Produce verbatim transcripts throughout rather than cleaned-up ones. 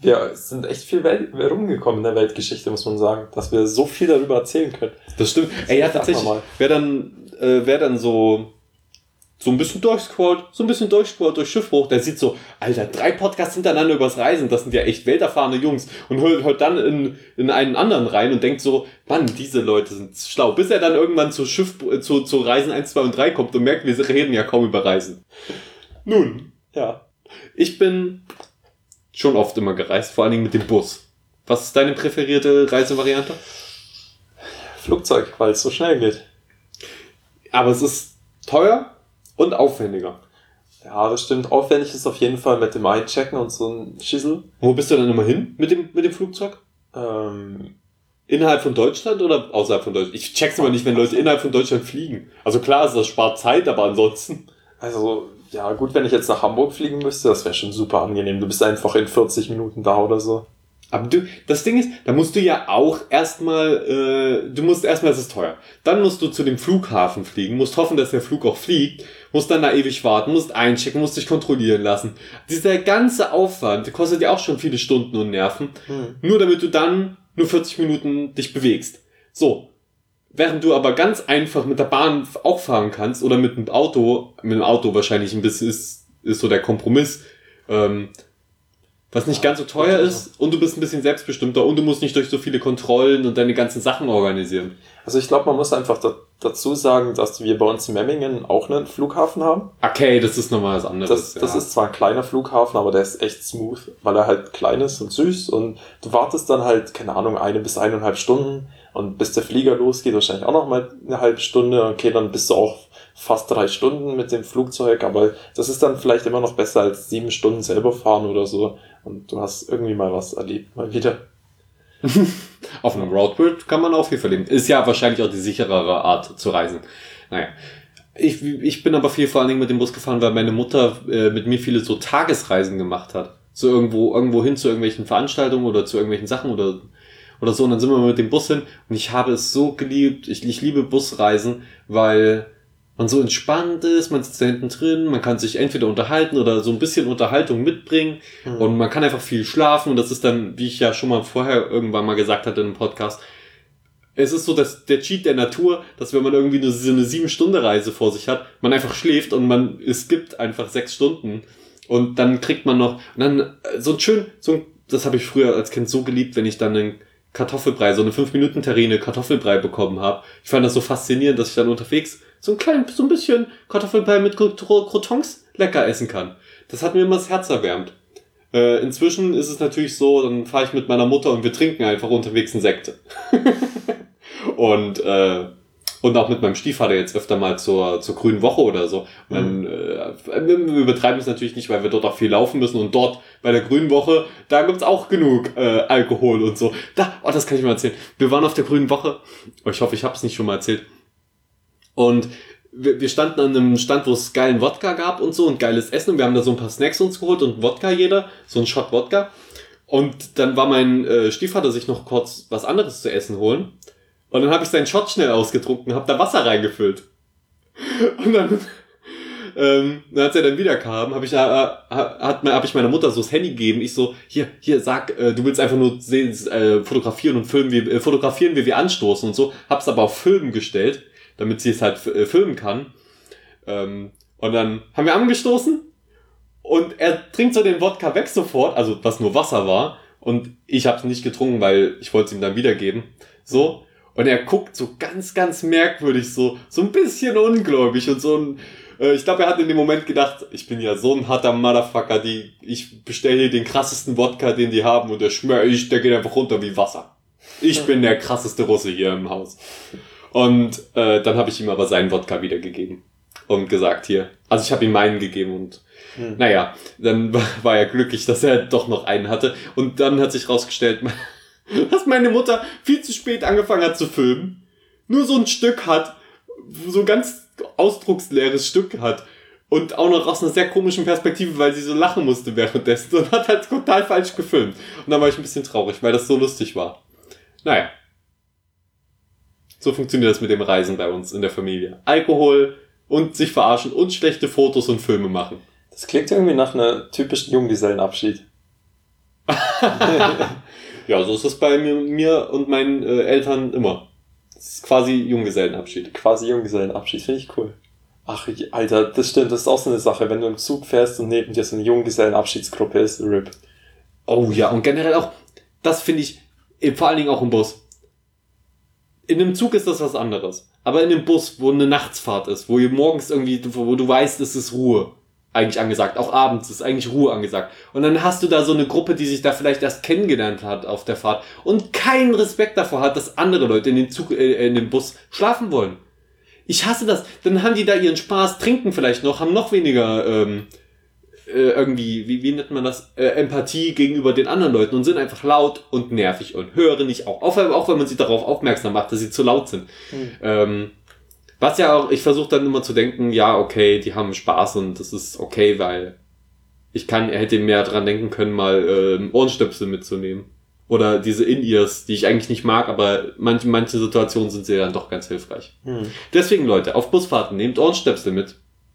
wir sind echt viel Welt, rumgekommen in der Weltgeschichte, muss man sagen, dass wir so viel darüber erzählen können. Das stimmt. Ey, ja, tatsächlich. Wer dann, äh, wer dann so, so ein bisschen durchscrollt, so ein bisschen durchscrollt durch Schiffbruch, der sieht so, Alter, drei Podcasts hintereinander übers Reisen, das sind ja echt welterfahrene Jungs. Und hört, hört dann in, in einen anderen rein und denkt so, Mann, diese Leute sind schlau. Bis er dann irgendwann zu Schiff, zu, zu Reisen eins, zwei und drei kommt und merkt, wir reden ja kaum über Reisen. Nun, ja. Ich bin schon oft immer gereist, vor allen Dingen mit dem Bus. Was ist deine präferierte Reisevariante? Flugzeug, weil es so schnell geht. Aber es ist teuer und aufwendiger. Ja, das stimmt. Aufwendig ist auf jeden Fall mit dem Einchecken und so ein Schissel. Wo bist du dann immer hin mit dem, mit dem Flugzeug? Ähm, innerhalb von Deutschland oder außerhalb von Deutschland? Ich check's immer nicht, wenn Leute innerhalb von Deutschland fliegen. Also klar, das spart Zeit, aber ansonsten... Also, ja gut, wenn ich jetzt nach Hamburg fliegen müsste, das wäre schon super angenehm. Du bist einfach in vierzig Minuten da oder so. Aber du, das Ding ist, da musst du ja auch erstmal, äh, du musst erstmal, es ist teuer. Dann musst du zu dem Flughafen fliegen, musst hoffen, dass der Flug auch fliegt, musst dann da ewig warten, musst einchecken, musst dich kontrollieren lassen. Dieser ganze Aufwand, der kostet ja auch schon viele Stunden und Nerven, hm. nur damit du dann nur vierzig Minuten dich bewegst. So. Während du aber ganz einfach mit der Bahn auch fahren kannst oder mit dem Auto, mit dem Auto wahrscheinlich ein bisschen ist, ist so der Kompromiss, ähm, was nicht ganz so teuer ist und du bist ein bisschen selbstbestimmter und du musst nicht durch so viele Kontrollen und deine ganzen Sachen organisieren. Also ich glaube, man muss einfach da, dazu sagen, dass wir bei uns in Memmingen auch einen Flughafen haben. Okay, das ist nochmal was anderes. Das, das ja. ist zwar ein kleiner Flughafen, aber der ist echt smooth, weil er halt klein ist und süß und du wartest dann halt, keine Ahnung, eine bis eineinhalb Stunden und bis der Flieger losgeht, wahrscheinlich auch noch mal eine halbe Stunde. Okay, dann bist du auch fast drei Stunden mit dem Flugzeug, aber das ist dann vielleicht immer noch besser als sieben Stunden selber fahren oder so. Und du hast irgendwie mal was erlebt, mal wieder. Auf einem Roadtrip kann man auch viel verleben. Ist ja wahrscheinlich auch die sicherere Art zu reisen. Naja. Ich, ich bin aber viel vor allen Dingen mit dem Bus gefahren, weil meine Mutter äh, mit mir viele so Tagesreisen gemacht hat. So irgendwo, irgendwo hin zu irgendwelchen Veranstaltungen oder zu irgendwelchen Sachen oder, oder so. Und dann sind wir mit dem Bus hin. Und ich habe es so geliebt. Ich, ich liebe Busreisen, weil man so entspannt ist, man sitzt da hinten drin, man kann sich entweder unterhalten oder so ein bisschen Unterhaltung mitbringen mhm. und man kann einfach viel schlafen und das ist dann, wie ich ja schon mal vorher irgendwann mal gesagt hatte in einem Podcast, es ist so dass der Cheat der Natur, dass wenn man irgendwie eine, so eine sieben-Stunden-Reise vor sich hat, man einfach schläft und man, es gibt einfach sechs Stunden und dann kriegt man noch, und dann so ein schön, so ein, das habe ich früher als Kind so geliebt, wenn ich dann einen Kartoffelbrei, so eine fünf Minuten Terrine Kartoffelbrei bekommen habe. Ich fand das so faszinierend, dass ich dann unterwegs so ein klein, so ein bisschen Kartoffelbrei mit Croutons lecker essen kann. Das hat mir immer das Herz erwärmt. Äh, inzwischen ist es natürlich so, dann fahre ich mit meiner Mutter und wir trinken einfach unterwegs einen Sekt. und, äh, und auch mit meinem Stiefvater jetzt öfter mal zur, zur Grünen Woche oder so. Und dann, äh, wir übertreiben es natürlich nicht, weil wir dort auch viel laufen müssen und dort bei der Grünen Woche, da gibt's auch genug äh, Alkohol und so. Da, oh, das kann ich mal erzählen. Wir waren auf der Grünen Woche. Ich hoffe, ich habe es nicht schon mal erzählt. Und wir, wir standen an einem Stand, wo es geilen Wodka gab und so und geiles Essen. Und wir haben da so ein paar Snacks uns geholt und Wodka jeder, so ein Shot Wodka. Und dann war mein äh, Stiefvater sich noch kurz was anderes zu essen holen. Und dann habe ich seinen Shot schnell ausgetrunken, habe da Wasser reingefüllt. Und dann, ähm, dann als er dann wieder kam, habe ich, äh, hat, hab ich meiner Mutter so das Handy gegeben. Ich so, hier, hier, sag, äh, du willst einfach nur sehen, äh, fotografieren und filmen, wie, äh, fotografieren, wie wir anstoßen und so. Hab's aber auf Filmen gestellt, damit sie es halt äh, filmen kann. Ähm, und dann haben wir angestoßen und er trinkt so den Wodka weg sofort, also was nur Wasser war. Und ich habe es nicht getrunken, weil ich wollte es ihm dann wiedergeben. So. Und er guckt so ganz, ganz merkwürdig, so so ein bisschen ungläubig und so ein, äh, ich glaube, er hat in dem Moment gedacht, ich bin ja so ein harter Motherfucker, die, ich bestelle hier den krassesten Wodka, den die haben und der schmeckt, ich, der geht einfach runter wie Wasser. Ich bin der krasseste Russe hier im Haus. Und äh, dann habe ich ihm aber seinen Wodka wiedergegeben und gesagt, hier, also ich habe ihm meinen gegeben und hm. naja, dann war, war er glücklich, dass er doch noch einen hatte und dann hat sich rausgestellt, dass meine Mutter viel zu spät angefangen hat zu filmen, nur so ein Stück hat, so ein ganz ausdrucksleeres Stück hat und auch noch aus einer sehr komischen Perspektive, weil sie so lachen musste währenddessen und hat halt total falsch gefilmt. Und dann war ich ein bisschen traurig, weil das so lustig war. Naja. So funktioniert das mit dem Reisen bei uns in der Familie. Alkohol und sich verarschen und schlechte Fotos und Filme machen. Das klingt irgendwie nach einer typischen Junggesellenabschied. Ja, so ist es bei mir, mir und meinen äh, Eltern immer. Das ist quasi Junggesellenabschied. Quasi Junggesellenabschied, finde ich cool. Ach, Alter, das stimmt, das ist auch so eine Sache, wenn du im Zug fährst und neben dir so eine Junggesellenabschiedsgruppe ist, R I P. Oh ja, und generell auch, das finde ich, vor allen Dingen auch im Bus. In einem Zug ist das was anderes. Aber in einem Bus, wo eine Nachtsfahrt ist, wo ihr morgens irgendwie, wo du weißt, es ist Ruhe eigentlich angesagt, auch abends ist eigentlich Ruhe angesagt. Und dann hast du da so eine Gruppe, die sich da vielleicht erst kennengelernt hat auf der Fahrt und keinen Respekt davor hat, dass andere Leute in den Zug, äh, in dem Bus schlafen wollen. Ich hasse das. Dann haben die da ihren Spaß, trinken vielleicht noch, haben noch weniger ähm, äh, irgendwie, wie, wie nennt man das, äh, Empathie gegenüber den anderen Leuten und sind einfach laut und nervig und hören nicht auf, auch, auch wenn man sie darauf aufmerksam macht, dass sie zu laut sind. Hm. Ähm, was ja auch, ich versuche dann immer zu denken, ja, okay, die haben Spaß und das ist okay, weil ich kann, hätte mehr dran denken können, mal ähm, Ohrenstöpsel mitzunehmen. Oder diese In-Ears, die ich eigentlich nicht mag, aber manche, manche Situationen sind sie dann doch ganz hilfreich. Hm. Deswegen, Leute, auf Busfahrten nehmt Ohrenstöpsel mit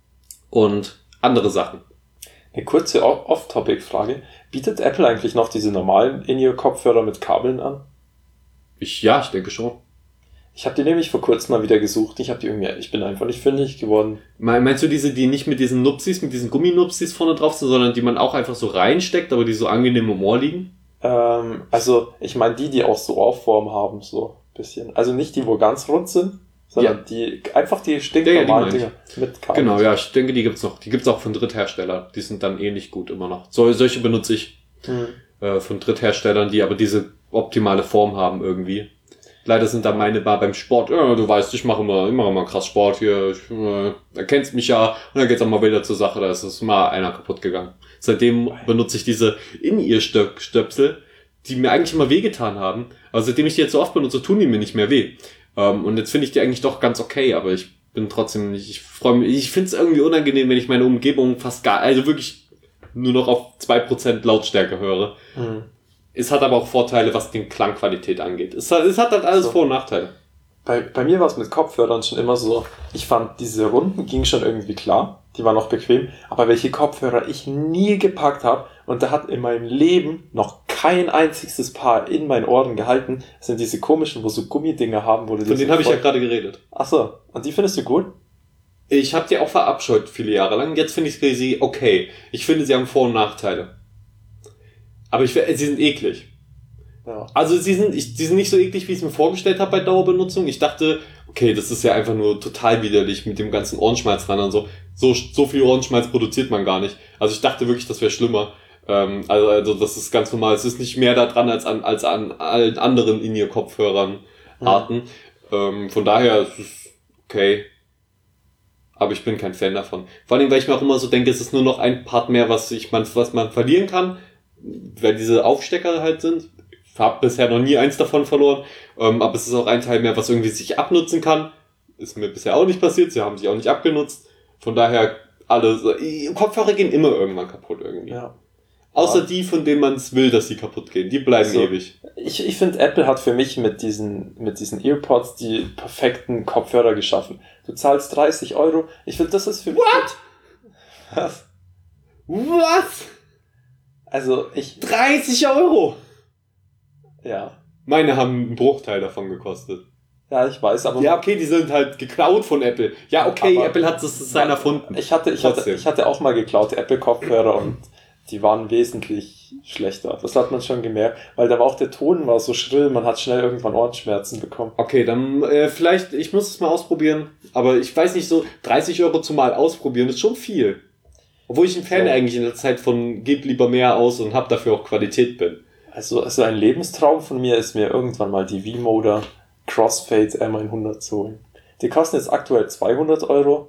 und andere Sachen. Eine kurze Off-Topic-Frage. Bietet Apple eigentlich noch diese normalen In-Ear-Kopfhörer mit Kabeln an? Ich, ja, ich denke schon. Ich habe die nämlich vor kurzem mal wieder gesucht. Ich habe die irgendwie, ich bin einfach nicht fündig geworden. Meinst du diese, die nicht mit diesen Nupsis, mit diesen Gumminupsis vorne drauf sind, sondern die man auch einfach so reinsteckt, aber die so angenehm im Ohr liegen? Ähm, also, ich meine die, die auch so Ohrform haben, so ein bisschen. Also nicht die, wo ganz rund sind, sondern ja. die, einfach die stinknormalen Dinger mit Kabel. Genau, ja, ich denke, die gibt's noch. Die gibt's auch von Drittherstellern. Die sind dann ähnlich gut immer noch. So, solche benutze ich hm. äh, von Drittherstellern, die aber diese optimale Form haben irgendwie. Leider sind da meine Bar beim Sport. Ja, du weißt, ich mache immer, immer mal krass Sport hier. Ich, äh, erkennst mich ja. Und dann geht's auch mal wieder zur Sache. Da ist es mal einer kaputt gegangen. Seitdem benutze ich diese In-Ear-Stöpsel, die mir eigentlich immer wehgetan haben. Aber seitdem ich die jetzt so oft benutze, tun die mir nicht mehr weh. Ähm, und jetzt finde ich die eigentlich doch ganz okay. Aber ich bin trotzdem nicht, ich freue mich, ich finde es irgendwie unangenehm, wenn ich meine Umgebung fast gar, also wirklich nur noch auf zwei Prozent Lautstärke höre. Mhm. Es hat aber auch Vorteile, was die Klangqualität angeht. Es hat, es hat halt alles so. Vor- und Nachteile. Bei, bei mir war es mit Kopfhörern schon immer so, ich fand, diese Runden ging schon irgendwie klar, die waren auch bequem, aber welche Kopfhörer ich nie gepackt habe und da hat in meinem Leben noch kein einziges Paar in meinen Ohren gehalten, sind diese komischen, wo so Gummidinger haben. Wo du Von denen habe ich ja gerade geredet. Ach so, und die findest du gut? Ich habe die auch verabscheut viele Jahre lang, jetzt finde ich sie okay. Ich finde, sie haben Vor- und Nachteile. Aber ich, sie sind eklig. Ja. Also sie sind, ich, die sind nicht so eklig, wie ich es mir vorgestellt habe bei Dauerbenutzung. Ich dachte, okay, das ist ja einfach nur total widerlich mit dem ganzen Ohrenschmalz dran und so. So, so viel Ohrenschmalz produziert man gar nicht. Also ich dachte wirklich, das wäre schlimmer. Ähm, also, also das ist ganz normal. Es ist nicht mehr da dran als an, als an allen anderen In-Ear-Kopfhörern Arten. Mhm. Ähm, von daher ist es okay. Aber ich bin kein Fan davon. Vor allem, weil ich mir auch immer so denke, es ist nur noch ein Part mehr, was ich man, was man verlieren kann, weil diese Aufstecker halt sind. Ich habe bisher noch nie eins davon verloren, ähm, aber es ist auch ein Teil mehr, was irgendwie sich abnutzen kann. Ist mir bisher auch nicht passiert, sie haben sich auch nicht abgenutzt. Von daher, alle Kopfhörer gehen immer irgendwann kaputt irgendwie. Ja. Außer ja. die, von denen man es will, dass sie kaputt gehen. Die bleiben also, ewig. Ich, ich finde, Apple hat für mich mit diesen, mit diesen EarPods die perfekten Kopfhörer geschaffen. Du zahlst dreißig Euro. Ich finde, das ist für mich... What? Was? Was? Also, ich... dreißig Euro? Ja. Meine haben einen Bruchteil davon gekostet. Ja, ich weiß, aber... Ja, okay, die sind halt geklaut von Apple. Ja, okay, aber Apple hat das Design erfunden. Ich hatte, ich hatte, ich hatte auch mal geklaute Apple-Kopfhörer und die waren wesentlich schlechter. Das hat man schon gemerkt, weil da war auch der Ton war so schrill, man hat schnell irgendwann Ohrenschmerzen bekommen. Okay, dann äh, vielleicht, ich muss es mal ausprobieren, aber ich weiß nicht, so dreißig Euro zumal ausprobieren ist schon viel. Obwohl ich ein Fan so. eigentlich in der Zeit von gebt lieber mehr aus und hab dafür auch Qualität bin. Also, also ein Lebenstraum von mir ist mir irgendwann mal die V-Moda Crossfade M hundert zu holen. Die kosten jetzt aktuell zweihundert Euro.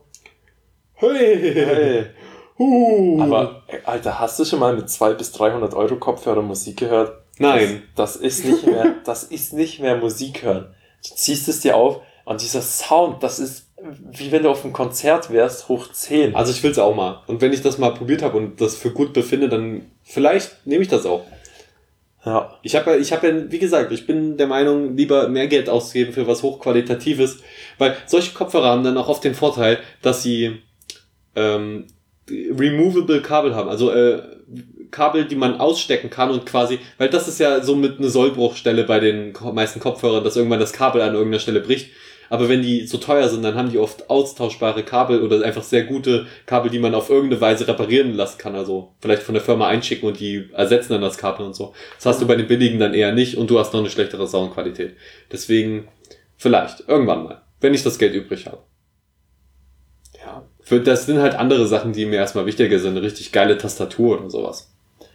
Hey! hey. Uh. Aber, Alter, hast du schon mal mit zweihundert bis dreihundert Euro Kopfhörer Musik gehört? Nein. Das, das ist nicht mehr, das ist nicht mehr Musik hören. Du ziehst es dir auf und dieser Sound, das ist wie wenn du auf einem Konzert wärst, hoch zehn. Also ich will's auch mal. Und wenn ich das mal probiert habe und das für gut befinde, dann vielleicht nehme ich das auch. Ja. Ich habe ja, ich habe ja, wie gesagt, ich bin der Meinung, lieber mehr Geld ausgeben für was Hochqualitatives, weil solche Kopfhörer haben dann auch oft den Vorteil, dass sie ähm, removable Kabel haben. Also äh, Kabel, die man ausstecken kann und quasi, weil das ist ja so mit eine Sollbruchstelle bei den meisten Kopfhörern, dass irgendwann das Kabel an irgendeiner Stelle bricht. Aber wenn die so teuer sind, dann haben die oft austauschbare Kabel oder einfach sehr gute Kabel, die man auf irgendeine Weise reparieren lassen kann. Also vielleicht von der Firma einschicken und die ersetzen dann das Kabel und so. Das hast du bei den billigen dann eher nicht und du hast noch eine schlechtere Soundqualität. Deswegen vielleicht, irgendwann mal, wenn ich das Geld übrig habe. Ja, für, das sind halt andere Sachen, die mir erstmal wichtiger sind. Eine richtig geile Tastatur oder sowas.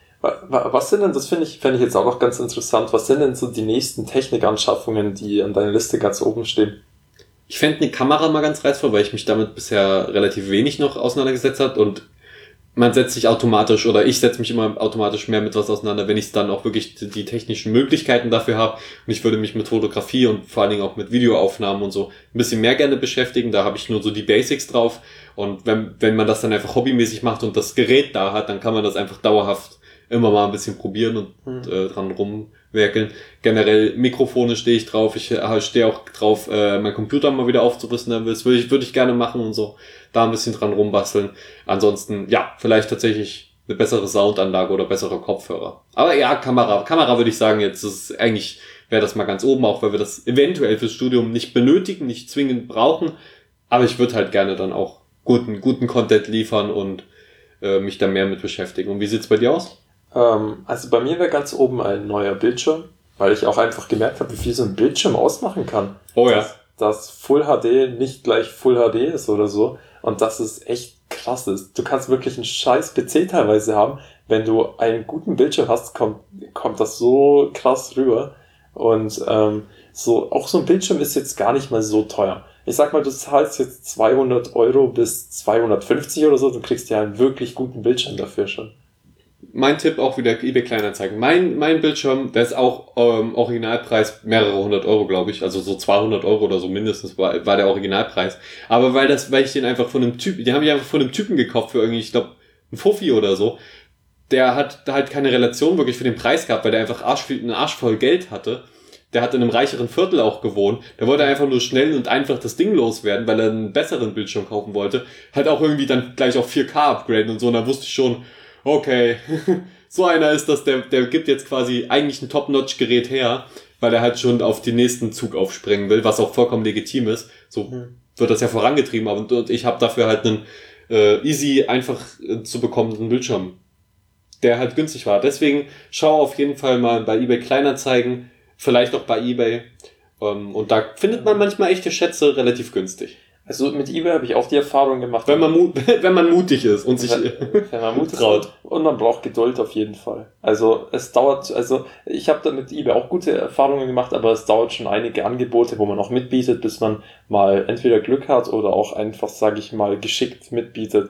Was sind denn, das finde ich, fände ich jetzt auch noch ganz interessant, was sind denn so die nächsten Technikanschaffungen, die an deiner Liste ganz oben stehen? Ich fände eine Kamera mal ganz reizvoll, weil ich mich damit bisher relativ wenig noch auseinandergesetzt habe und man setzt sich automatisch oder ich setze mich immer automatisch mehr mit was auseinander, wenn ich dann auch wirklich die technischen Möglichkeiten dafür habe und ich würde mich mit Fotografie und vor allen Dingen auch mit Videoaufnahmen und so ein bisschen mehr gerne beschäftigen, da habe ich nur so die Basics drauf und wenn, wenn man das dann einfach hobbymäßig macht und das Gerät da hat, dann kann man das einfach dauerhaft immer mal ein bisschen probieren und mhm. äh, dran rumwerkeln. Generell Mikrofone stehe ich drauf. Ich äh, stehe auch drauf, äh, meinen Computer mal wieder aufzurüsten. Das würde ich, würde ich gerne machen und so. Da ein bisschen dran rumbasteln. Ansonsten, ja, vielleicht tatsächlich eine bessere Soundanlage oder bessere Kopfhörer. Aber ja, Kamera. Kamera würde ich sagen, jetzt ist eigentlich, wäre das mal ganz oben, auch weil wir das eventuell fürs Studium nicht benötigen, nicht zwingend brauchen. Aber ich würde halt gerne dann auch guten, guten Content liefern und äh, mich da mehr mit beschäftigen. Und wie sieht's bei dir aus? Also bei mir wäre ganz oben ein neuer Bildschirm, weil ich auch einfach gemerkt habe, wie viel so ein Bildschirm ausmachen kann. Oh ja. Dass, dass Full H D nicht gleich Full H D ist oder so. Und dass es echt krass ist. Du kannst wirklich einen scheiß P C teilweise haben. Wenn du einen guten Bildschirm hast, kommt, kommt das so krass rüber. Und ähm, so auch so ein Bildschirm ist jetzt gar nicht mal so teuer. Ich sag mal, du zahlst jetzt zweihundert Euro bis zweihundertfünfzig oder so, du kriegst ja einen wirklich guten Bildschirm dafür schon. Mein Tipp auch wieder eBay Kleinanzeigen. Mein, mein Bildschirm, der ist auch ähm, Originalpreis mehrere hundert Euro, glaube ich. Also so zweihundert Euro oder so mindestens war, war der Originalpreis. Aber weil das, weil ich den einfach von einem Typen, den habe ich einfach von einem Typen gekauft für irgendwie, ich glaube, ein Fuffi oder so. Der hat halt keine Relation wirklich für den Preis gehabt, weil der einfach Arsch, einen Arsch voll Geld hatte. Der hat in einem reicheren Viertel auch gewohnt. Der wollte einfach nur schnell und einfach das Ding loswerden, weil er einen besseren Bildschirm kaufen wollte. Hat auch irgendwie dann gleich auf vier K upgraden und so. Und da wusste ich schon, okay, so einer ist das, der, der gibt jetzt quasi eigentlich ein Top-Notch-Gerät her, weil er halt schon auf den nächsten Zug aufspringen will, was auch vollkommen legitim ist. So mhm. wird das ja vorangetrieben, aber und ich habe dafür halt einen äh, easy, einfach äh, zu bekommenden Bildschirm, der halt günstig war. Deswegen schau auf jeden Fall mal bei eBay Kleinanzeigen, vielleicht auch bei eBay. Ähm, und da findet man manchmal echte Schätze relativ günstig. Also mit eBay habe ich auch die Erfahrung gemacht. Wenn man, mut, wenn man mutig ist und sich wenn, wenn man mutig traut. Und man braucht Geduld auf jeden Fall. Also es dauert, also ich habe da mit eBay auch gute Erfahrungen gemacht, aber es dauert schon einige Angebote, wo man auch mitbietet, bis man mal entweder Glück hat oder auch einfach, sage ich mal, geschickt mitbietet.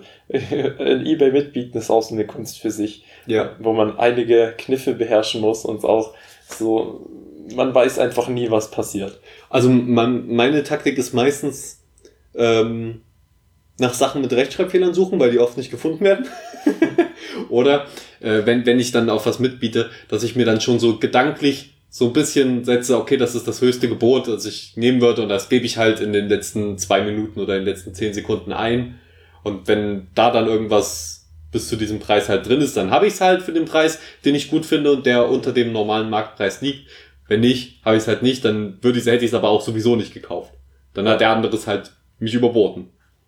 In eBay mitbieten ist auch so eine Kunst für sich, ja. Wo man einige Kniffe beherrschen muss und auch so, man weiß einfach nie, was passiert. Also man, meine Taktik ist meistens Ähm, nach Sachen mit Rechtschreibfehlern suchen, weil die oft nicht gefunden werden. Oder äh, wenn, wenn ich dann auf was mitbiete, dass ich mir dann schon so gedanklich so ein bisschen setze, okay, das ist das höchste Gebot, das ich nehmen würde und das gebe ich halt in den letzten zwei Minuten oder in den letzten zehn Sekunden ein. Und wenn da dann irgendwas bis zu diesem Preis halt drin ist, dann habe ich es halt für den Preis, den ich gut finde und der unter dem normalen Marktpreis liegt. Wenn nicht, habe ich es halt nicht, dann würde ich, hätte ich es aber auch sowieso nicht gekauft. Dann hat der andere es halt mich überboten.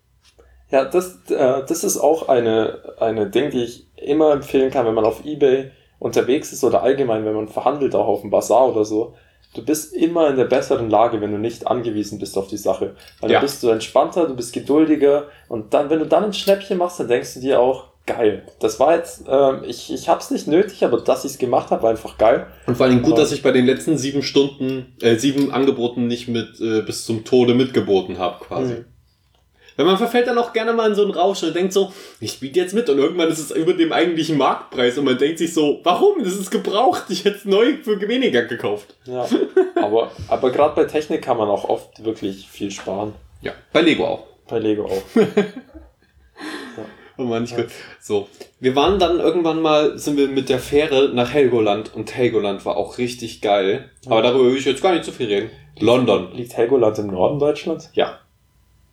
Ja, das, äh, das ist auch eine, eine Ding, die ich immer empfehlen kann, wenn man auf eBay unterwegs ist oder allgemein, wenn man verhandelt, auch auf dem Bazar oder so. Du bist immer in der besseren Lage, wenn du nicht angewiesen bist auf die Sache. Weil ja. Dann bist du entspannter, du bist geduldiger und dann, wenn du dann ein Schnäppchen machst, dann denkst du dir auch, geil. Das war jetzt, äh, ich, ich hab's nicht nötig, aber dass ich es gemacht habe, war einfach geil. Und vor allem gut, dass ich bei den letzten sieben Stunden, äh, sieben Angeboten nicht mit äh, bis zum Tode mitgeboten habe, quasi. Mhm. Weil man verfällt dann auch gerne mal in so einen Rausch und denkt so, ich biete jetzt mit und irgendwann ist es über dem eigentlichen Marktpreis und man denkt sich so, warum? Das ist gebraucht, ich hätte es neu für weniger gekauft. Ja, aber, aber gerade bei Technik kann man auch oft wirklich viel sparen. Ja, bei Lego auch. Bei Lego auch. Ja. Oh Mann, nicht gut. So, wir waren dann irgendwann mal, sind wir mit der Fähre nach Helgoland und Helgoland war auch richtig geil. Aber darüber will ich jetzt gar nicht so viel reden. London. Liegt Helgoland im Norden Deutschlands? Ja.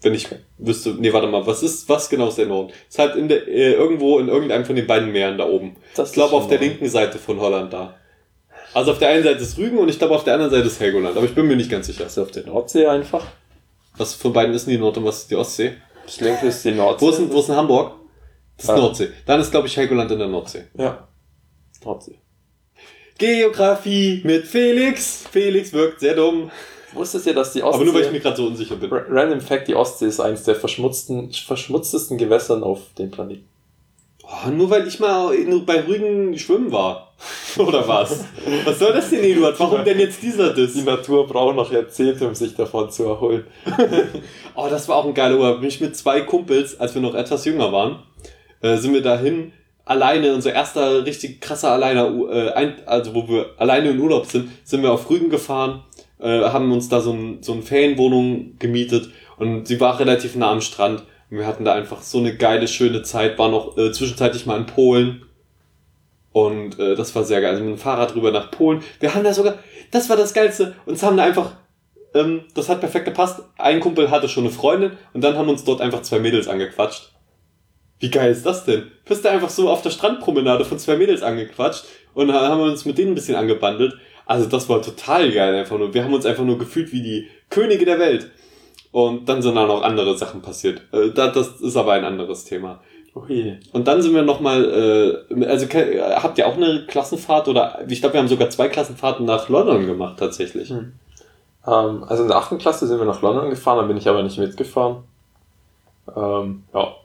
Wenn ich wüsste, nee, warte mal, was ist, was genau ist der Norden? Ist halt in der, äh, irgendwo in irgendeinem von den beiden Meeren da oben. Das ich glaube ist auf der Norden. linken Seite von Holland da. Also auf der einen Seite ist Rügen und ich glaube auf der anderen Seite ist Helgoland, aber ich bin mir nicht ganz sicher. Das ist auf der Nordsee einfach. Was von beiden ist denn die Nord- und was ist die Ostsee? Das linke ist die Nordsee. Wo ist denn, wo ist denn Hamburg? Das ist Ja. Nordsee. Dann ist, glaube ich, Helgoland in der Nordsee. Ja. Nordsee. Geografie mit Felix. Felix wirkt sehr dumm. Wusstest ihr, dass die Ostsee... Aber nur, weil ich mir gerade so unsicher bin. Ra- Random Fact, die Ostsee ist eines der verschmutzten, verschmutztesten Gewässern auf dem Planeten. Oh, nur weil ich mal nur bei Rügen schwimmen war. Oder was? Was soll das denn, Eduard? Warum denn jetzt dieser Diss? Die Natur braucht noch Jahrzehnte, um sich davon zu erholen. Oh, das war auch ein geiler Urlaub. Bin ich mit zwei Kumpels, als wir noch etwas jünger waren, äh, sind wir dahin, alleine, unser erster richtig krasser alleiner, äh, ein, also wo wir alleine in Urlaub sind, sind wir auf Rügen gefahren, äh, haben uns da so, ein, so eine Ferienwohnung gemietet und sie war relativ nah am Strand. Und wir hatten da einfach so eine geile, schöne Zeit, waren noch äh, zwischenzeitlich mal in Polen. Und äh, das war sehr geil. Also mit dem Fahrrad rüber nach Polen. Wir haben da sogar, das war das Geilste, uns haben da einfach, ähm, das hat perfekt gepasst. Ein Kumpel hatte schon eine Freundin und dann haben uns dort einfach zwei Mädels angequatscht. Wie geil ist das denn? Bist du einfach so auf der Strandpromenade von zwei Mädels angequatscht und dann haben wir uns mit denen ein bisschen angebandelt. Also das war total geil einfach nur. Wir haben uns einfach nur gefühlt wie die Könige der Welt. Und dann sind da noch andere Sachen passiert. Äh, das ist aber ein anderes Thema. Ui. Und dann sind wir nochmal, äh, also ke- habt ihr auch eine Klassenfahrt oder, ich glaube, wir haben sogar zwei Klassenfahrten nach London gemacht, tatsächlich. Hm. Ähm, also in der achten Klasse sind wir nach London gefahren, da bin ich aber nicht mitgefahren. Ähm, ja.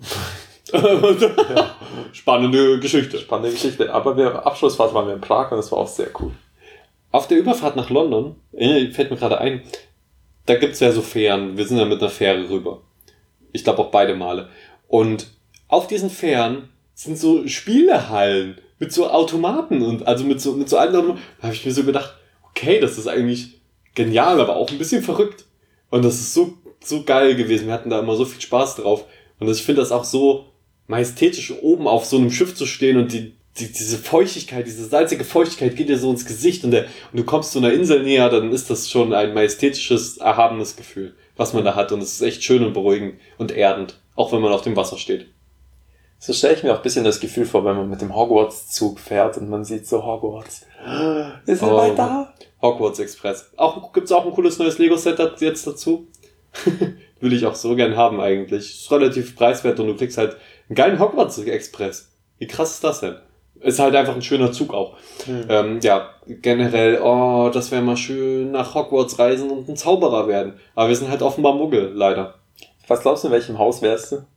ja. Spannende Geschichte. Spannende Geschichte. Aber wir, Abschlussfahrt waren wir in Prag und das war auch sehr cool. Auf der Überfahrt nach London, äh, fällt mir gerade ein, da gibt's ja so Fähren, wir sind ja mit einer Fähre rüber. Ich glaube auch beide Male. Und auf diesen Fähren sind so Spielehallen mit so Automaten und also mit so, mit so alten Automaten. Da habe ich mir so gedacht, okay, das ist eigentlich genial, aber auch ein bisschen verrückt. Und das ist so, so geil gewesen. Wir hatten da immer so viel Spaß drauf. Und ich finde das auch so majestätisch, oben auf so einem Schiff zu stehen und die, die, diese Feuchtigkeit, diese salzige Feuchtigkeit geht dir so ins Gesicht und, der, und du kommst zu einer Insel näher, dann ist das schon ein majestätisches, erhabenes Gefühl, was man da hat. Und es ist echt schön und beruhigend und erdend, auch wenn man auf dem Wasser steht. So stelle ich mir auch ein bisschen das Gefühl vor, wenn man mit dem Hogwarts-Zug fährt und man sieht so Hogwarts. Wir sind Oh. bald da. Hogwarts Express. Auch, gibt's auch ein cooles neues Lego-Set jetzt dazu? Will ich auch so gern haben eigentlich. Ist relativ preiswert und du kriegst halt einen geilen Hogwarts Express. Wie krass ist das denn? Ist halt einfach ein schöner Zug auch. Hm. Ähm, ja, generell, oh, das wäre mal schön nach Hogwarts reisen und ein Zauberer werden. Aber wir sind halt offenbar Muggel, leider. Was glaubst du, in welchem Haus wärst du?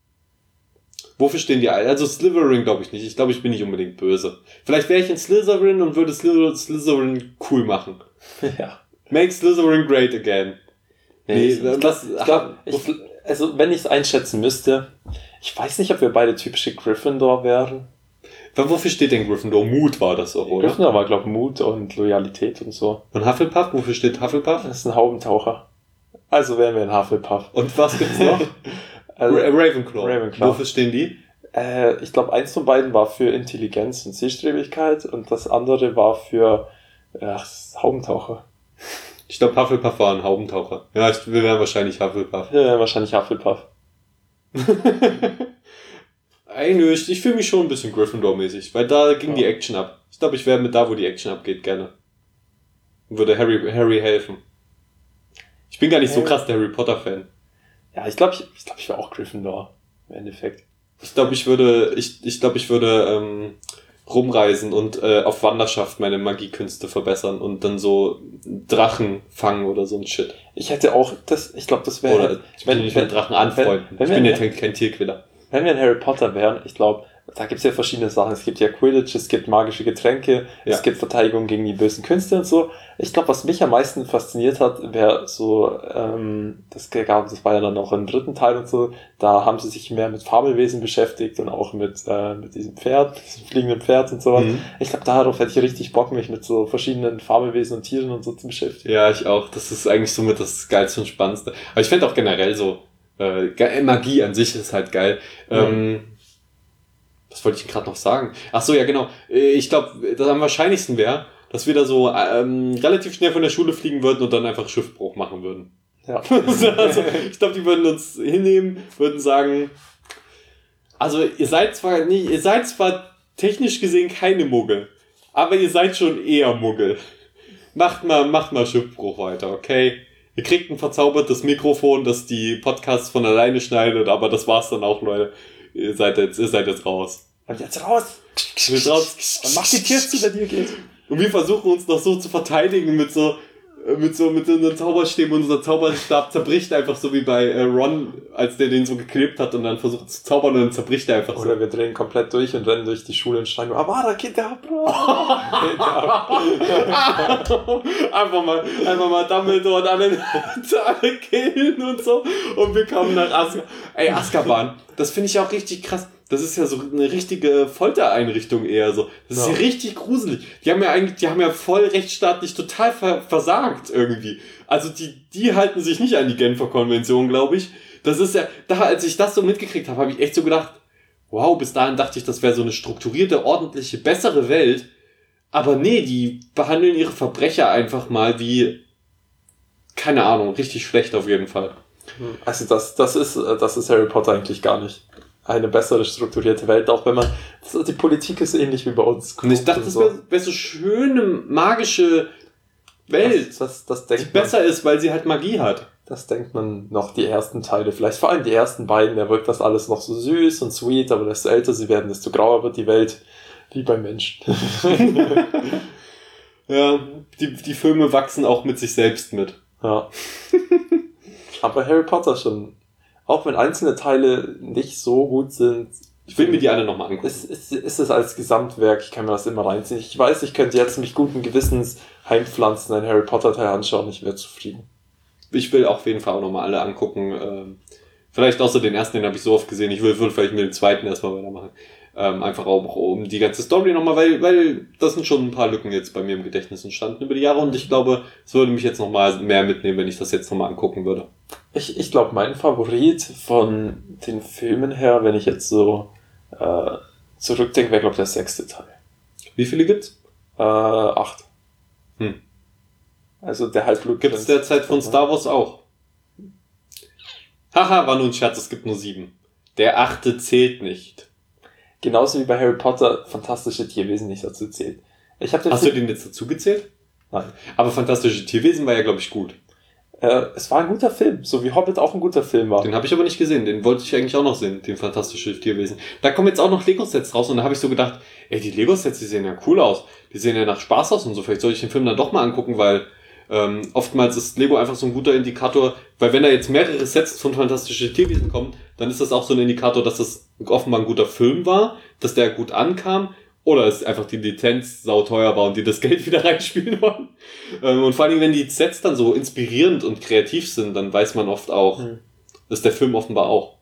Wofür stehen die alle? Also Slytherin glaube ich nicht. Ich glaube, ich bin nicht unbedingt böse. Vielleicht wäre ich in Slytherin und würde Sly- Slytherin cool machen. Ja. Make Slytherin great again. Nee, ich, ich das- glaub, ich glaub, ich, also wenn ich es einschätzen müsste, ich weiß nicht, ob wir beide typische Gryffindor wären. Wofür steht denn Gryffindor? Mut war das auch, oder? Gryffindor war, glaube ich, Mut und Loyalität und so. Und Hufflepuff? Wofür steht Hufflepuff? Das ist ein Haubentaucher. Also wären wir ein Hufflepuff. Und was gibt's noch? Also, Ra- Ravenclaw. Ravenclaw. Wofür stehen die? äh, ich glaube, eins von beiden war für Intelligenz und Zielstrebigkeit und das andere war für äh, Haubentaucher. Ich glaube, Hufflepuff war ein Haubentaucher. Ja, ich, wir wären wahrscheinlich Hufflepuff. Ja, wahrscheinlich Hufflepuff. Ey, nö, ich, ich fühle mich schon ein bisschen Gryffindor-mäßig, weil da ging Ja. die Action ab. Ich glaube, ich wäre mit da, wo die Action abgeht, gerne. Und würde Harry, Harry helfen. Ich bin gar nicht so Harry- krass der Harry Potter-Fan. Ja, ich glaube, ich, ich, glaub, ich war auch Gryffindor im Endeffekt. Ich glaube, ich würde, ich, ich glaube, ich würde ähm, rumreisen und äh, auf Wanderschaft meine Magiekünste verbessern und dann so Drachen fangen oder so ein Shit. Ich hätte auch das, ich glaube, das wäre, Oder ich bin wenn- nicht wenn- mit Drachen anfreunden. wenn- wenn ich bin wir- ja kein, kein Tierquäler. wenn wir ein Harry Potter wären, ich glaube, da gibt es ja verschiedene Sachen. Es gibt ja Quidditch, es gibt magische Getränke, Ja. es gibt Verteidigung gegen die bösen Künste und so. Ich glaube, was mich am meisten fasziniert hat, wäre so, ähm, das gab, das war ja dann auch im dritten Teil und so, da haben sie sich mehr mit Fabelwesen beschäftigt und auch mit, äh, mit diesem Pferd, diesem fliegenden Pferd und so. Mhm. Ich glaube, darauf hätte ich richtig Bock, mich mit so verschiedenen Fabelwesen und Tieren und so zu beschäftigen. Ja, ich auch. Das ist eigentlich somit das Geilste und Spannendste. Aber ich fände auch generell so, äh, ge- Magie an sich ist halt geil. Mhm. Ähm, was wollte ich denn gerade noch sagen? Ach so, ja genau. Äh, Ich glaube, das am wahrscheinlichsten wäre, dass wir da so ähm, relativ schnell von der Schule fliegen würden und dann einfach Schiffbruch machen würden. Ja. Also, ich glaube, die würden uns hinnehmen, würden sagen, also ihr seid zwar nicht, ihr seid zwar technisch gesehen keine Muggel, aber ihr seid schon eher Muggel. Macht mal, macht mal Schiffbruch weiter, okay? Ihr kriegt ein verzaubertes Mikrofon, das die Podcasts von alleine schneidet, aber das war's dann auch, Leute. Ihr seid jetzt, ihr seid jetzt raus. Und jetzt raus! Jetzt raus. Und mach die Tür zu, wenn ihr geht. Und wir versuchen uns noch so zu verteidigen mit so, mit so, mit unseren Zauberstäben, und unser Zauberstab zerbricht einfach so wie bei äh, Ron, als der den so geklebt hat und dann versucht zu zaubern und dann zerbricht er einfach so. Oder wir drehen komplett durch und rennen durch die Schule und schreien, Avada Kedavra! einfach mal, einfach mal Dumbledore und alle, alle killen und so. Und wir kommen nach Azkaban. Ey, Azkaban, das finde ich auch richtig krass. Das ist ja so eine richtige Foltereinrichtung eher so. Das ist ja, ja richtig gruselig. Die haben ja eigentlich, die haben ja voll rechtsstaatlich total ver- versagt irgendwie. Also die, die halten sich nicht an die Genfer Konvention, glaube ich. Das ist ja, da, als ich das so mitgekriegt habe, habe ich echt so gedacht, wow, bis dahin dachte ich, das wäre so eine strukturierte, ordentliche, bessere Welt. Aber nee, die behandeln ihre Verbrecher einfach mal wie, keine Ahnung, richtig schlecht auf jeden Fall. Also das, das ist, das ist Harry Potter eigentlich gar nicht. Eine bessere strukturierte Welt, auch wenn man, das, die Politik ist ähnlich wie bei uns. Und ich dachte, das wäre wär so schöne, magische Welt, das, das, das denkt die besser man, ist, weil sie halt Magie hat. Das denkt man noch, die ersten Teile, vielleicht vor allem die ersten beiden, da wirkt das alles noch so süß und sweet, aber desto älter sie werden, desto grauer wird die Welt, wie beim Menschen. Ja, die, die Filme wachsen auch mit sich selbst mit. Ja. Aber Harry Potter schon, auch wenn einzelne Teile nicht so gut sind. Ich will mir die alle nochmal angucken. Ist, ist, ist es als Gesamtwerk, ich kann mir das immer reinziehen. Ich weiß, ich könnte jetzt mich guten Gewissens heimpflanzen, einen Harry Potter Teil anschauen, ich wäre zufrieden. Ich will auf jeden Fall auch nochmal alle angucken. Ähm, vielleicht außer den ersten, den habe ich so oft gesehen. Ich will, will vielleicht mit dem zweiten erstmal weitermachen. Ähm, einfach auch um die ganze Story nochmal, weil, weil das sind schon ein paar Lücken jetzt bei mir im Gedächtnis entstanden über die Jahre und ich glaube, es würde mich jetzt nochmal mehr mitnehmen, wenn ich das jetzt nochmal angucken würde. Ich, ich glaube, mein Favorit von den Filmen her, wenn ich jetzt so äh, zurückdenke, wäre, glaube ich, der sechste Teil. Wie viele gibt's? Äh, acht. Hm. Also der Halbblut. Gibt's derzeit von Star Wars auch? Haha, war nur ein Scherz, es gibt nur sieben. Der achte zählt nicht. Genauso wie bei Harry Potter fantastische Tierwesen nicht dazu zählt. Ich hab den Hast Film- du den jetzt dazu gezählt? Nein. Aber fantastische Tierwesen war ja, glaube ich, gut. Äh, es war ein guter Film, so wie Hobbit auch ein guter Film war. Den habe ich aber nicht gesehen, den wollte ich eigentlich auch noch sehen, den fantastische Tierwesen. Da kommen jetzt auch noch Lego-Sets raus und da habe ich so gedacht, ey, die Lego-Sets, die sehen ja cool aus. Die sehen ja nach Spaß aus und so, vielleicht soll ich den Film dann doch mal angucken, weil ähm, oftmals ist Lego einfach so ein guter Indikator, weil wenn da jetzt mehrere Sets von fantastische Tierwesen kommen, dann ist das auch so ein Indikator, dass das offenbar ein guter Film war, dass der gut ankam, oder es einfach die Lizenz sauteuer war und die das Geld wieder reinspielen wollen. Ähm, und vor allem, wenn die Sets dann so inspirierend und kreativ sind, dann weiß man oft auch, Hm. das ist der Film offenbar auch.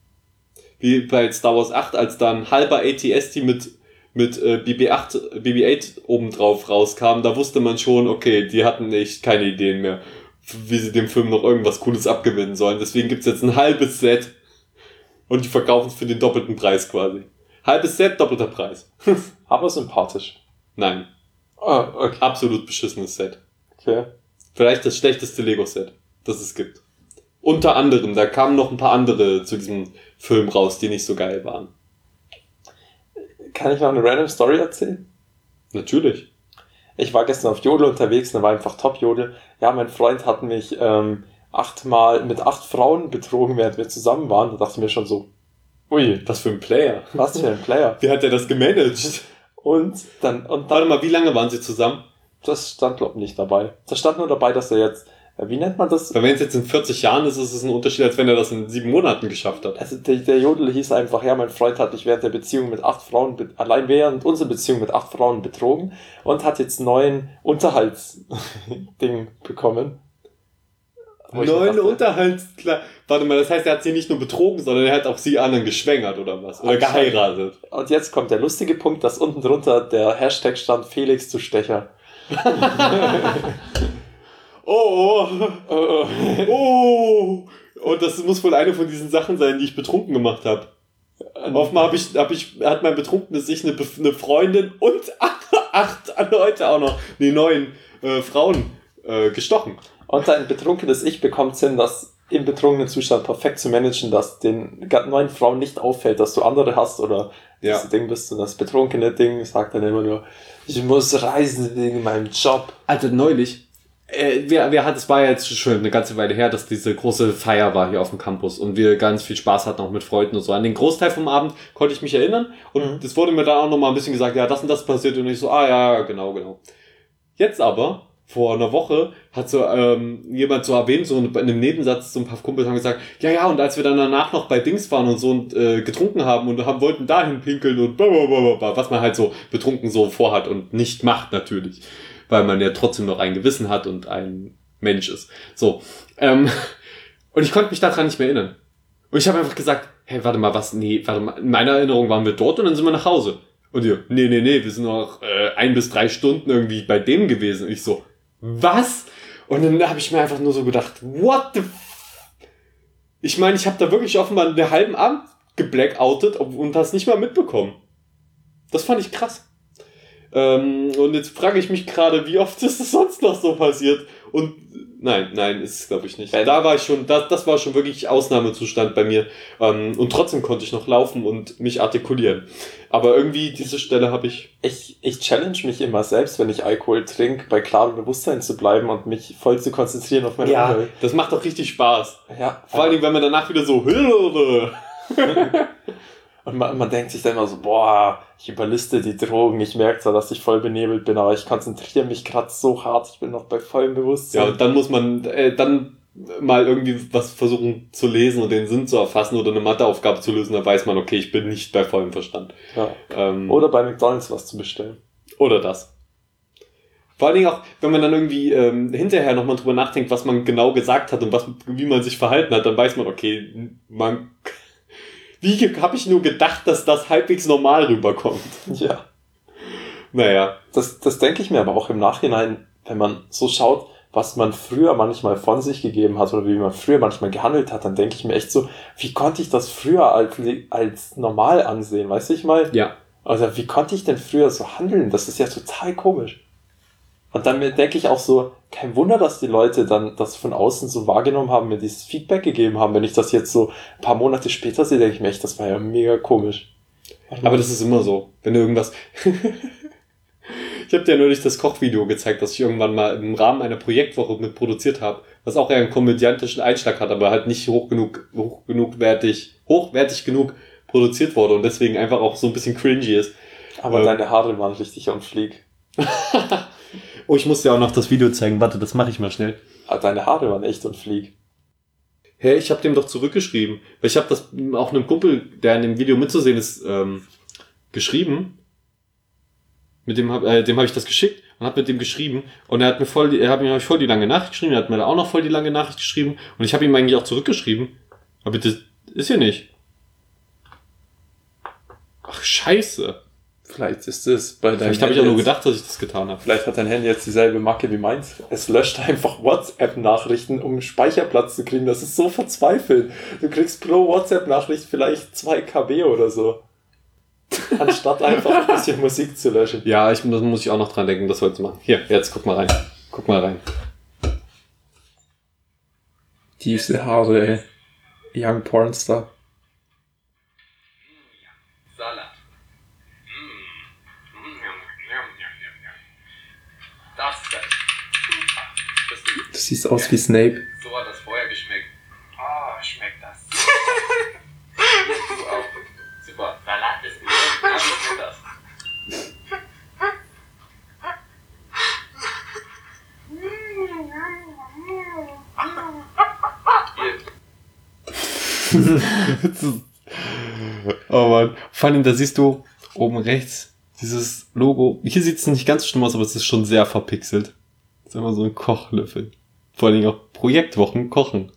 Wie bei Star Wars acht, als da ein halber A T S T mit mit äh, B B acht, B B acht obendrauf rauskam, da wusste man schon, okay, die hatten echt keine Ideen mehr, wie sie dem Film noch irgendwas Cooles abgewinnen sollen. Deswegen gibt's jetzt ein halbes Set und die verkaufen es für den doppelten Preis quasi. Halbes Set, doppelter Preis. Aber sympathisch. Nein, Ah, okay. absolut beschissenes Set. okay. Vielleicht das schlechteste Lego-Set, das es gibt. Unter anderem, da kamen noch ein paar andere zu diesem Film raus, die nicht so geil waren. Kann ich noch eine random Story erzählen? Natürlich. Ich war gestern auf Jodel unterwegs, da war einfach Top-Jodel. Ja, mein Freund hat mich ähm, achtmal mit acht Frauen betrogen, während wir zusammen waren. Da dachte ich mir schon so, ui, Was für ein Player. was für ein Player. Wie hat er das gemanagt? Und dann, und Warte dann, mal, wie lange waren sie zusammen? das stand glaub ich nicht dabei. Das stand nur dabei, dass er jetzt, äh, wie nennt man das? Weil wenn es jetzt in vierzig Jahren ist, ist es ein Unterschied, als wenn er das in sieben Monaten geschafft hat. Also der, der Jodel hieß einfach, ja, mein Freund hat mich während der Beziehung mit acht Frauen, be- allein während unserer Beziehung mit acht Frauen betrogen und hat jetzt neuen Unterhaltsding bekommen. Wo ich mir Neun dachte, Unterhaltsklar. Warte mal, das heißt, er hat sie nicht nur betrogen, sondern er hat auch sie anderen geschwängert oder was? Oder geheiratet. Und jetzt kommt der lustige Punkt, dass unten drunter der Hashtag stand Felix zu Stecher. Oh, oh, oh. Und das muss wohl eine von diesen Sachen sein, die ich betrunken gemacht habe. Offenbar hab ich, hab ich, hat mein betrunkenes Ich eine, Bef- eine Freundin und acht, acht Leute auch noch, nee, neun äh, Frauen äh, gestochen. Und dein betrunkenes Ich bekommt Sinn, das im betrunkenen Zustand perfekt zu managen, dass den neuen Frauen nicht auffällt, dass du andere hast oder Ja. das Ding bist. Und das betrunkene Ding sagt dann immer nur, ich muss reisen wegen meinem Job. Also neulich, äh, wir, wir hatten, es war ja jetzt schon eine ganze Weile her, dass diese große Feier war hier auf dem Campus und wir ganz viel Spaß hatten, auch mit Freunden und so. An den Großteil vom Abend konnte ich mich erinnern und es wurde mir dann auch nochmal ein bisschen gesagt, ja, das und das passiert und ich so, ah ja, genau, genau. Jetzt aber, vor einer Woche, hat so ähm, jemand so erwähnt, so in einem Nebensatz, so ein paar Kumpels haben gesagt, ja, ja, und als wir dann danach noch bei Dings waren und so und äh, getrunken haben und haben, wollten dahin pinkeln und blablabla, was man halt so betrunken so vorhat und nicht macht natürlich, weil man ja trotzdem noch ein Gewissen hat und ein Mensch ist. So, ähm, und ich konnte mich daran nicht mehr erinnern. Und ich habe einfach gesagt, hey, warte mal, was, nee, warte mal, in meiner Erinnerung waren wir dort und dann sind wir nach Hause. Und ihr, nee, nee, nee, wir sind noch äh, ein bis drei Stunden irgendwie bei dem gewesen. Und ich so, was? Und dann habe ich mir einfach nur so gedacht, what the f... Ich meine, ich habe da wirklich offenbar einen halben Abend geblackoutet und das nicht mal mitbekommen. Das fand ich krass. Ähm, und jetzt frage ich mich gerade, wie oft ist das sonst noch so passiert? Und nein, nein, ist es glaube ich nicht. Da war ich schon, das, das war schon wirklich Ausnahmezustand bei mir. Ähm, und trotzdem konnte ich noch laufen und mich artikulieren. Aber irgendwie diese Stelle habe ich... Ich, ich challenge mich immer selbst, wenn ich Alkohol trinke, bei klarem Bewusstsein zu bleiben und mich voll zu konzentrieren auf meine Ja, Umwelt. das macht doch richtig Spaß. Ja, Vor allen Dingen, wenn man danach wieder so... Und man, man denkt sich dann immer so, boah, ich überliste die Drogen, ich merke zwar, dass ich voll benebelt bin, aber ich konzentriere mich gerade so hart, ich bin noch bei vollem Bewusstsein. Ja, und dann muss man äh, dann mal irgendwie was versuchen zu lesen und den Sinn zu erfassen oder eine Matheaufgabe zu lösen, dann weiß man, okay, ich bin nicht bei vollem Verstand. Ja. Ähm, Oder bei McDonald's was zu bestellen. Oder das. Vor allen Dingen auch, wenn man dann irgendwie ähm, hinterher nochmal drüber nachdenkt, was man genau gesagt hat und was, wie man sich verhalten hat, dann weiß man, okay, man... Wie habe ich nur gedacht, dass das halbwegs normal rüberkommt? Ja. Naja. Das, das denke ich mir aber auch im Nachhinein, wenn man so schaut, was man früher manchmal von sich gegeben hat oder wie man früher manchmal gehandelt hat, dann denke ich mir echt so, wie konnte ich das früher als, als normal ansehen, weißt du, ich mal? Ja. Also wie konnte ich denn früher so handeln? Das ist ja total komisch. Und dann denke ich auch so, kein Wunder, dass die Leute dann das von außen so wahrgenommen haben, mir dieses Feedback gegeben haben. Wenn ich das jetzt so ein paar Monate später sehe, denke ich mir echt, das war ja mega komisch. Aber das ist immer so, wenn du irgendwas... Ich habe dir ja neulich das Kochvideo gezeigt, das ich irgendwann mal im Rahmen einer Projektwoche mit produziert habe, was auch eher einen komödiantischen Einschlag hat, aber halt nicht hoch genug, hoch genug wertig, hochwertig genug produziert wurde und deswegen einfach auch so ein bisschen cringy ist. Aber ähm, deine Haare waren richtig on fleek. Oh, ich muss dir auch noch das Video zeigen. Warte, das mache ich mal schnell. Aber deine Haare waren echt on fleek. Hä, ich habe dem doch zurückgeschrieben. Weil ich habe das auch einem Kumpel, der in dem Video mitzusehen ist, ähm, geschrieben. Mit dem hab, äh, dem habe ich das geschickt und habe mit dem geschrieben. Und er hat mir voll, die, er hat mir voll die lange Nachricht geschrieben. Er hat mir da auch noch voll die lange Nachricht geschrieben. Und ich habe ihm eigentlich auch zurückgeschrieben. Aber das ist hier nicht. Ach, scheiße. Vielleicht ist es bei deinem Vielleicht habe ich auch nur gedacht, dass ich das getan habe. Vielleicht hat dein Handy jetzt dieselbe Macke wie meins. Es löscht einfach WhatsApp-Nachrichten, um Speicherplatz zu kriegen. Das ist so verzweifelt. Du kriegst pro WhatsApp-Nachricht vielleicht zwei Kilobyte oder so. Anstatt einfach ein bisschen Musik zu löschen. Ja, ich, das muss ich auch noch dran denken, das heute zu machen. Hier, jetzt guck mal rein. Guck mal rein. Diese Haare, ey. Young Pornstar. Salat. Das ist geil. Du siehst aus wie Snape. So hat das vorher geschmeckt. Oh, schmeckt das. Du auch. Super. Salat ist gut. Ja, so schmeckt das. Oh Mann. Vor allem, da siehst du oben rechts dieses Logo. Hier sieht es nicht ganz so schlimm aus, aber es ist schon sehr verpixelt. Das ist immer so ein Kochlöffel. Vor allen Dingen auch Projektwochen kochen.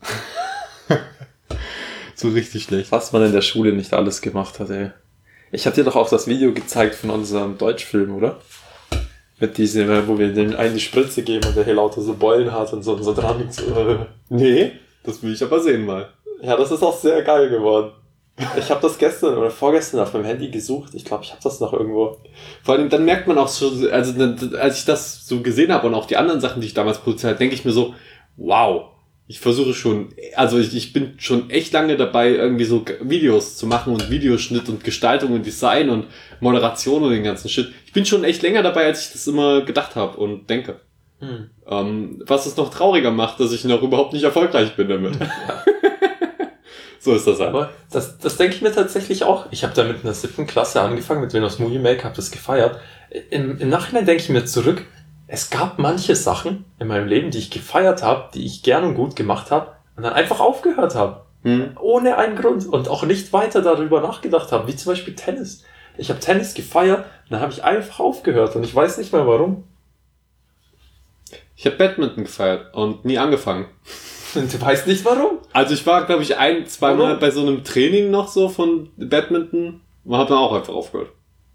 So richtig schlecht. Was man in der Schule nicht alles gemacht hat, ey. Ich hatte dir doch auch das Video gezeigt von unserem Deutschfilm, oder? Mit diesem, wo wir dem einen die Spritze geben und der hier lauter so Beulen hat und so, und so dran liegt. So. Nee, das will ich aber sehen mal. Ja, das ist auch sehr geil geworden. Ich habe das gestern oder vorgestern auf meinem Handy gesucht. Ich glaube, ich habe das noch irgendwo. Vor allem, dann merkt man auch so, also als ich das so gesehen habe und auch die anderen Sachen, die ich damals produziert habe, denke ich mir so, wow. Ich versuche schon, also ich, ich bin schon echt lange dabei, irgendwie so Videos zu machen und Videoschnitt und Gestaltung und Design und Moderation und den ganzen Shit. Ich bin schon echt länger dabei, als ich das immer gedacht habe und denke. Hm. Ähm, was es noch trauriger macht, dass ich noch überhaupt nicht erfolgreich bin damit. Ja. So ist das halt. Aber das, das denke ich mir tatsächlich auch. Ich habe da mit einer siebten Klasse angefangen, mit Windows Movie Maker, habe das gefeiert. Im, Im Nachhinein denke ich mir zurück, es gab manche Sachen in meinem Leben, die ich gefeiert habe, die ich gern und gut gemacht habe und dann einfach aufgehört habe. Hm. Ohne einen Grund und auch nicht weiter darüber nachgedacht habe, wie zum Beispiel Tennis. Ich habe Tennis gefeiert und dann habe ich einfach aufgehört und ich weiß nicht mehr warum. Ich habe Badminton gefeiert und nie angefangen. Und du weißt nicht warum? Also ich war, glaube ich, ein, zweimal bei so einem Training noch so von Badminton und habe dann auch einfach aufgehört.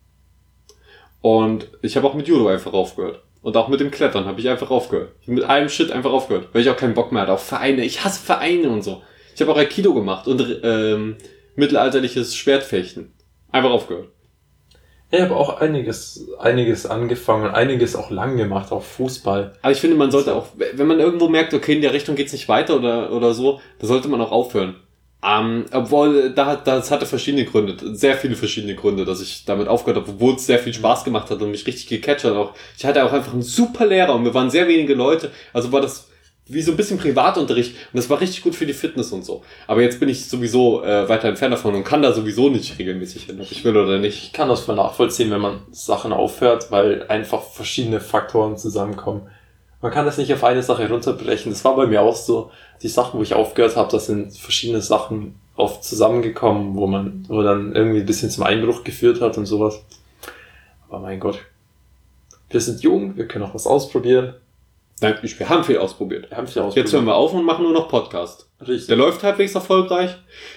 Und ich habe auch mit Judo einfach aufgehört. Und auch mit dem Klettern habe ich einfach aufgehört. Ich habe mit allem Shit einfach aufgehört, weil ich auch keinen Bock mehr hatte auf Vereine. Ich hasse Vereine und so. Ich habe auch Aikido gemacht und ähm, mittelalterliches Schwertfechten. Einfach aufgehört. Ich habe auch einiges, einiges angefangen und einiges auch lang gemacht, auch Fußball. Aber ich finde, man sollte auch, wenn man irgendwo merkt, okay, in der Richtung geht's nicht weiter oder oder so, da sollte man auch aufhören. Ähm, obwohl, da, das hatte verschiedene Gründe, sehr viele verschiedene Gründe, dass ich damit aufgehört habe, obwohl es sehr viel Spaß gemacht hat und mich richtig gecatcht hat. Auch, ich hatte auch einfach einen super Lehrer und wir waren sehr wenige Leute, also war das wie so ein bisschen Privatunterricht und das war richtig gut für die Fitness und so. Aber jetzt bin ich sowieso äh, weiter entfernt davon und kann da sowieso nicht regelmäßig hin, ob ich will oder nicht. Ich kann das voll nachvollziehen, wenn man Sachen aufhört, weil einfach verschiedene Faktoren zusammenkommen. Man kann das nicht auf eine Sache runterbrechen. Das war bei mir auch so. Die Sachen, wo ich aufgehört habe, das sind verschiedene Sachen oft zusammengekommen, wo man, wo dann irgendwie ein bisschen zum Einbruch geführt hat und sowas. Aber mein Gott. Wir sind jung, wir können auch was ausprobieren. Nein, wir haben viel ausprobiert. Wir haben viel ausprobiert. Jetzt hören wir auf und machen nur noch Podcast. Richtig. Der läuft halbwegs erfolgreich.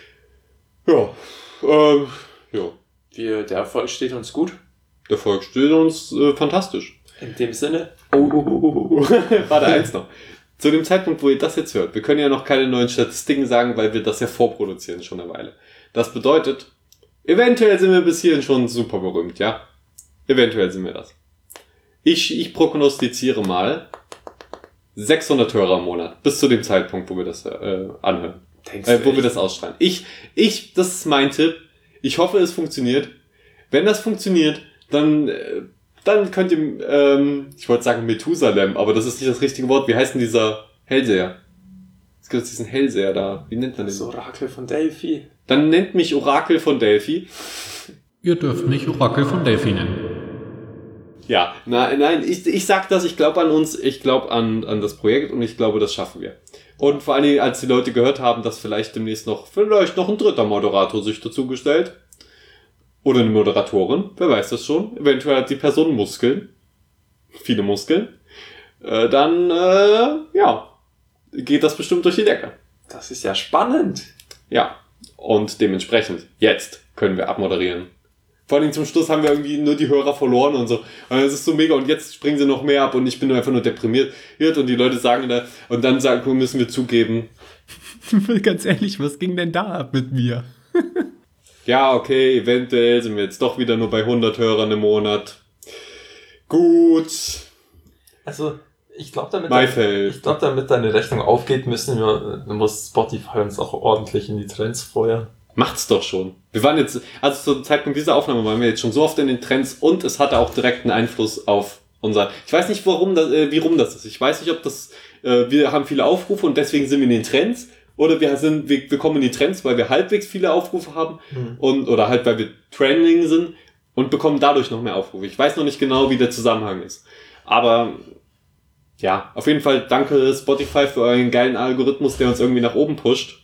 Ja. Ähm, ja. Wir, der Erfolg steht uns gut. Der Erfolg steht uns äh, fantastisch. In dem Sinne. Oh, oh, oh, oh, oh. Warte, eins noch. Zu dem Zeitpunkt, wo ihr das jetzt hört, wir können ja noch keine neuen Statistiken sagen, weil wir das ja vorproduzieren schon eine Weile. Das bedeutet, eventuell sind wir bis hierhin schon super berühmt, ja? Eventuell sind wir das. Ich, ich prognostiziere mal sechshundert Hörer im Monat, bis zu dem Zeitpunkt, wo wir das äh, anhören. Denkst äh, du wo echt? wir das ausstrahlen. Ich, ich, das ist mein Tipp. Ich hoffe, es funktioniert. Wenn das funktioniert, dann... Äh, Dann könnt ihr, ähm, ich wollte sagen Methusalem, aber das ist nicht das richtige Wort. Wie heißt denn dieser Hellseher? Es gibt diesen Hellseher da. Wie nennt man den? Das Orakel von Delphi. Dann nennt mich Orakel von Delphi. Ihr dürft mich Orakel von Delphi nennen. Ja, nein, nein, ich, ich sag das, ich glaube an uns, ich glaube an, an das Projekt und ich glaube, das schaffen wir. Und vor allen Dingen, als die Leute gehört haben, dass vielleicht demnächst noch, vielleicht noch ein dritter Moderator sich dazugestellt. Oder eine Moderatorin, wer weiß das schon. Eventuell hat die Person Muskeln. Viele Muskeln. Äh, dann, äh, ja, geht das bestimmt durch die Decke. Das ist ja spannend. Ja, und dementsprechend, jetzt können wir abmoderieren. Vor allem zum Schluss haben wir irgendwie nur die Hörer verloren und so. Und es ist so mega und jetzt springen sie noch mehr ab und ich bin nur einfach nur deprimiert. Und die Leute sagen da, und dann sagen, müssen wir zugeben. Ganz ehrlich, was ging denn da ab mit mir? Ja, okay, eventuell sind wir jetzt doch wieder nur bei hundert Hörern im Monat. Gut. Also, ich glaube, damit, Maifeld. ich glaub, damit deine Rechnung aufgeht, müssen wir, muss Spotify uns auch ordentlich in die Trends feuern. Macht's doch schon. Wir waren jetzt, also zum Zeitpunkt dieser Aufnahme waren wir jetzt schon so oft in den Trends und es hatte auch direkt einen Einfluss auf unser, ich weiß nicht, warum das, äh, wie rum das ist. Ich weiß nicht, ob das, äh, wir haben viele Aufrufe und deswegen sind wir in den Trends. Oder wir sind, wir, wir kommen in die Trends, weil wir halbwegs viele Aufrufe haben mhm. und oder halt weil wir Trending sind und bekommen dadurch noch mehr Aufrufe. Ich weiß noch nicht genau, wie der Zusammenhang ist. Aber ja, auf jeden Fall danke Spotify für euren geilen Algorithmus, der uns irgendwie nach oben pusht.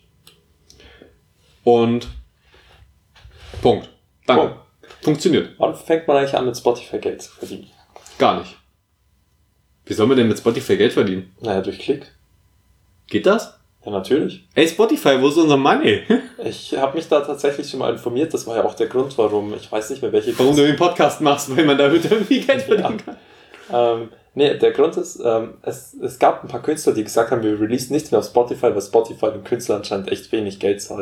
Und Punkt. Danke. Punkt. Funktioniert. Wann fängt man eigentlich an, mit Spotify Geld zu verdienen? Gar nicht. Wie soll man denn mit Spotify Geld verdienen? Naja, durch Klick. Geht das? Ja, natürlich. Ey, Spotify, wo ist unser Money? Ich habe mich da tatsächlich schon mal informiert. Das war ja auch der Grund, warum. Ich weiß nicht mehr, welche... Warum du den Podcast machst, weil man damit irgendwie Geld verdienen kann. Ähm, nee, der Grund ist, ähm, es, es gab ein paar Künstler, die gesagt haben, wir releasen nichts mehr auf Spotify, weil Spotify den Künstlern anscheinend echt wenig Geld zahlt.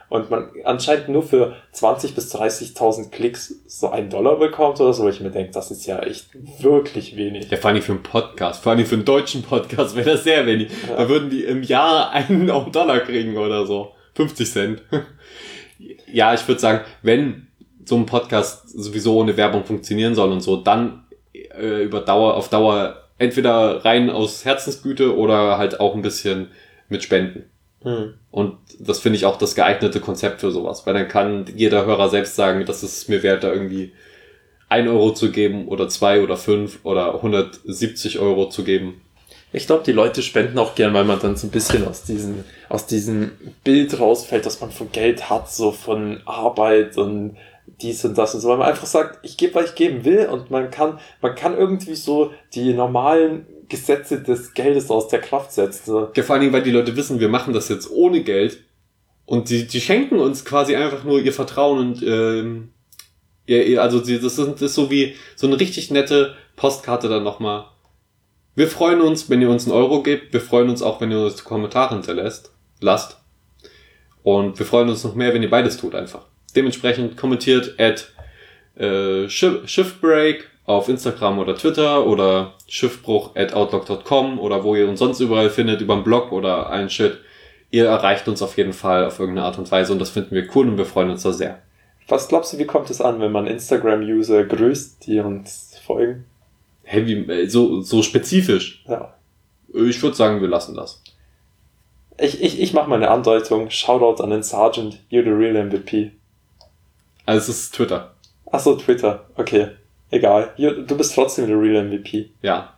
und man anscheinend nur für zwanzigtausend bis dreißigtausend Klicks so einen Dollar bekommt oder so, wo ich mir denke, das ist ja echt wirklich wenig. Ja, vor allem für einen Podcast, vor allem für einen deutschen Podcast wäre das sehr wenig. Ja. Da würden die im Jahr einen Dollar kriegen oder so. fünfzig Cent. Ja, ich würde sagen, wenn so ein Podcast sowieso ohne Werbung funktionieren soll und so, dann äh, über Dauer, auf Dauer entweder rein aus Herzensgüte oder halt auch ein bisschen mit Spenden. Hm. Und das finde ich auch das geeignete Konzept für sowas, weil dann kann jeder Hörer selbst sagen, das ist mir wert, da irgendwie ein Euro zu geben oder zwei oder fünf oder hundertsiebzig Euro zu geben. Ich glaube, die Leute spenden auch gern, weil man dann so ein bisschen aus diesem, aus diesem Bild rausfällt, dass man von Geld hat, so von Arbeit und dies und das und so, weil man einfach sagt, ich gebe, was ich geben will, und man kann, man kann irgendwie so die normalen Gesetze des Geldes aus der Kraft setzen. Ja, vor allen Dingen, weil die Leute wissen, wir machen das jetzt ohne Geld und die, die schenken uns quasi einfach nur ihr Vertrauen und ähm, ihr, also das ist, das ist so wie so eine richtig nette Postkarte dann nochmal. Wir freuen uns, wenn ihr uns einen Euro gebt, wir freuen uns auch, wenn ihr uns Kommentare hinterlässt, lasst, und wir freuen uns noch mehr, wenn ihr beides tut einfach. Dementsprechend kommentiert at äh, Shiftbreak auf Instagram oder Twitter oder schiffbruch at outlook dot com oder wo ihr uns sonst überall findet, über den Blog oder ein Shit. Ihr erreicht uns auf jeden Fall auf irgendeine Art und Weise und das finden wir cool und wir freuen uns da sehr. Was glaubst du, wie kommt es an, wenn man Instagram-User grüßt, die uns folgen? Hey, wie, so, so spezifisch? Ja. Ich würde sagen, wir lassen das. Ich, ich, ich mache mal eine Andeutung. Shoutout an den Sergeant. You're the real M V P. Also es ist Twitter. Ach so, Twitter. Okay. Egal. Du bist trotzdem der real M V P. Ja.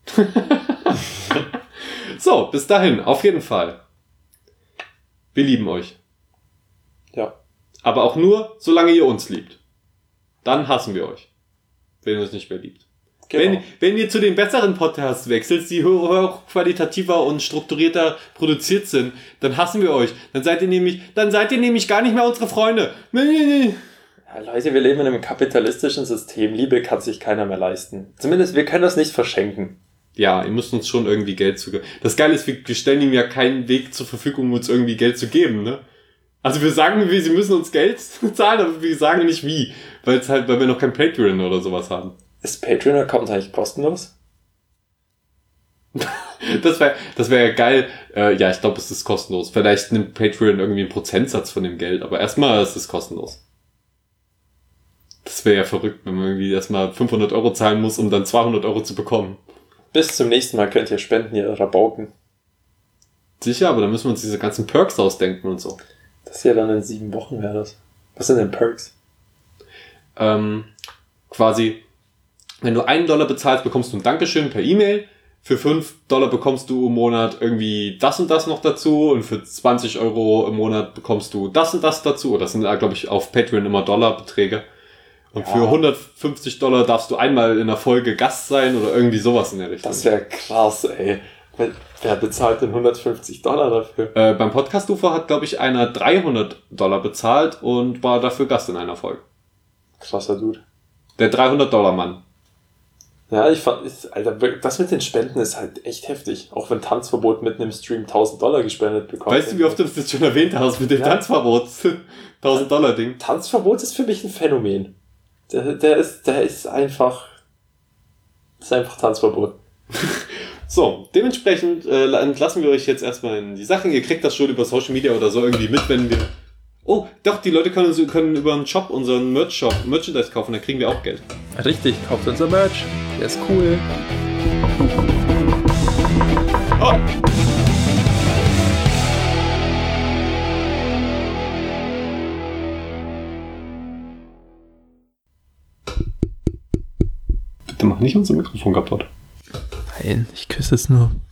So, bis dahin. Auf jeden Fall. Wir lieben euch. Ja. Aber auch nur, solange ihr uns liebt. Dann hassen wir euch. Wenn ihr uns nicht mehr liebt. Genau. Wenn, wenn ihr zu den besseren Podcasts wechselt, die hochqualitativer und strukturierter produziert sind, dann hassen wir euch. Dann seid ihr nämlich, dann seid ihr nämlich gar nicht mehr unsere Freunde. Ja, Leute, wir leben in einem kapitalistischen System. Liebe kann sich keiner mehr leisten. Zumindest, wir können das nicht verschenken. Ja, ihr müsst uns schon irgendwie Geld zu geben. Das Geile ist, wir stellen ihm ja keinen Weg zur Verfügung, um uns irgendwie Geld zu geben, ne? Also wir sagen, wir, sie müssen uns Geld zahlen, aber wir sagen nicht wie. Weil es halt, weil wir noch kein Patreon oder sowas haben. Ist Patreon-Account eigentlich kostenlos? Das wäre das wär ja geil. Äh, ja, ich glaube, es ist kostenlos. Vielleicht nimmt Patreon irgendwie einen Prozentsatz von dem Geld, aber erstmal ist es kostenlos. Das wäre ja verrückt, wenn man irgendwie erstmal fünfhundert Euro zahlen muss, um dann zweihundert Euro zu bekommen. Bis zum nächsten Mal könnt ihr spenden, ihr Rabauken. Sicher, aber dann müssen wir uns diese ganzen Perks ausdenken und so. Das ist ja dann in sieben Wochen, wäre das. Was sind denn Perks? Ähm, quasi, wenn du einen Dollar bezahlst, bekommst du ein Dankeschön per E-Mail. Für fünf Dollar bekommst du im Monat irgendwie das und das noch dazu. Und für zwanzig Euro im Monat bekommst du das und das dazu. Das sind, glaube ich, auf Patreon immer Dollarbeträge. Und ja. Für hundertfünfzig Dollar darfst du einmal in der Folge Gast sein oder irgendwie sowas in der Richtung. Das wäre krass, ey. Wer bezahlt denn hundertfünfzig Dollar dafür? Äh, beim Podcast-U F O hat, glaube ich, einer dreihundert Dollar bezahlt und war dafür Gast in einer Folge. Krasser Dude. Der dreihundert Dollar Mann. Ja, ich fand, ist, Alter, das mit den Spenden ist halt echt heftig. Auch wenn Tanzverbot mitten im Stream tausend Dollar gespendet bekommt. Weißt du, wie oft du das jetzt schon erwähnt hast mit dem ja. Tanzverbot? tausend Dollar Ding. Tanzverbot ist für mich ein Phänomen. Der, der ist, der ist einfach, das ist einfach Tanzverbot. So, dementsprechend äh, entlassen wir euch jetzt erstmal in die Sachen. Ihr kriegt das schon über Social Media oder so irgendwie mit, wenn wir... Oh, doch, die Leute können, können über einen Shop, unseren Merch-Shop, Merchandise kaufen, da kriegen wir auch Geld. Richtig, kauft unser Merch. Der ist cool. Oh. Bitte mach nicht unser Mikrofon kaputt. Nein, ich küsse es nur.